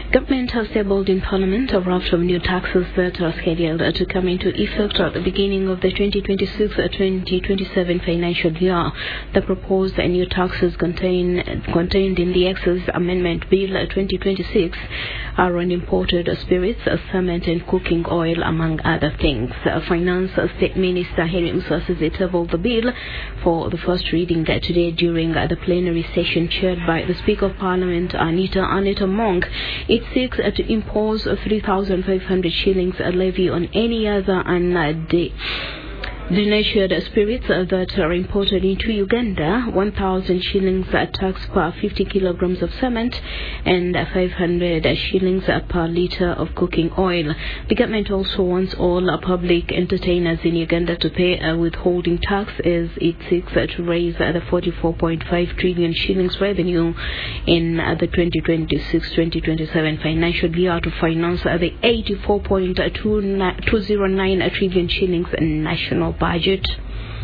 Government has tabled in Parliament a raft of new taxes that are scheduled to come into effect at the beginning of the 2026-2027 financial year. The proposed new taxes contained in the Excise Amendment Bill 2026 are on imported spirits, cement and cooking oil, among other things. Finance State Minister Henry Musasizi tabled the bill for the first reading today during the plenary session chaired by the Speaker of Parliament, Anita Monk. It seeks to impose 3,500 shillings levy on any other denatured spirits that are imported into Uganda, 1,000 shillings tax per 50 kilograms of cement, and 500 shillings per litre of cooking oil. The government also wants all public entertainers in Uganda to pay a withholding tax as it seeks to raise the 44.5 trillion shillings revenue in the 2026-2027 financial year to finance the 84.209 trillion shillings national budget.